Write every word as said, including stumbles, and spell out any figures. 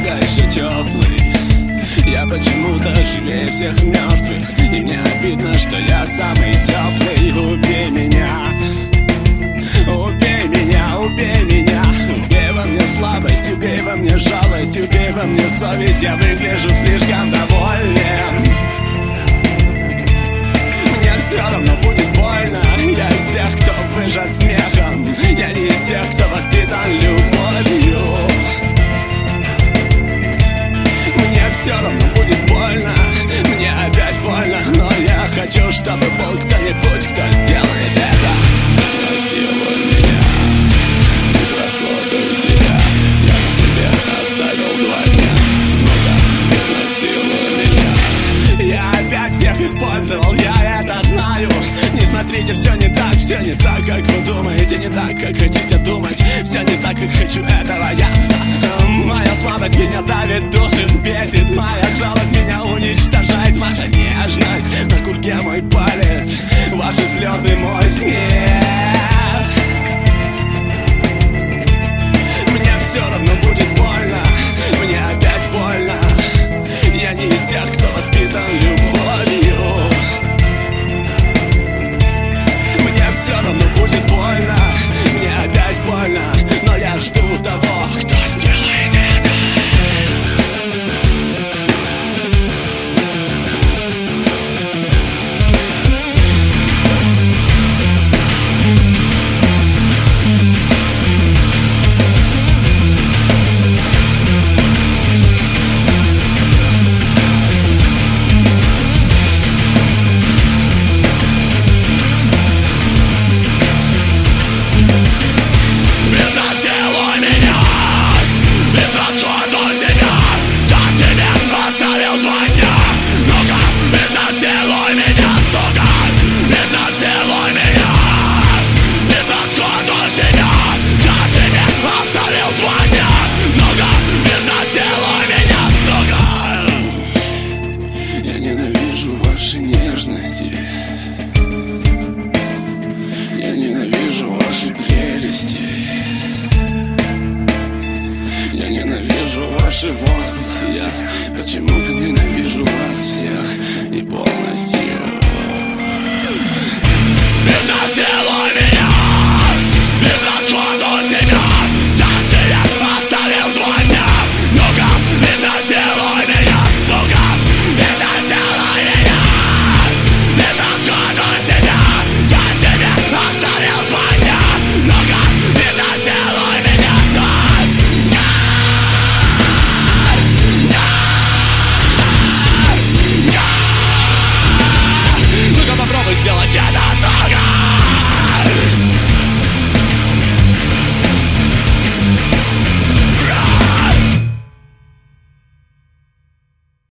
всегда еще теплый. Я почему-то живее всех мертвых, и мне обидно, что я самый теплый. Убей меня, убей меня, убей меня. Убей во мне слабость, убей во мне жалость, убей во мне совесть. Я выгляжу слишком доволен. Мне все равно будет больно. Я из тех, кто выжат смехом. Я не из тех, кто воспитан любовью. Мне все равно будет больно, мне опять больно. Но я хочу, чтобы был кто-нибудь, кто сделает это. Насилуй меня, превосходуй себя. Я на тебе оставил два дня. Ну-ка, насилуй меня. Я опять всех использовал, я это знаю. Не смотрите, все не так, все не так, как вы думаете. Не так, как хотите думать. Все не так, как хочу этого я. Моя слабость меня давит, душит, бесит. Моя жалость меня уничтожает. Ваша нежность на курке мой палец, ваши слезы мой смех. Мне все равно будет больно, мне опять больно. Я не из тех, кто воспитан любовью. Мне все равно будет больно, мне опять больно. Но я жду того, кто сделает это. Ваши возгласы, я почему-то ненавижу вас всех и полностью. Изнасилуй меня, безрасходно.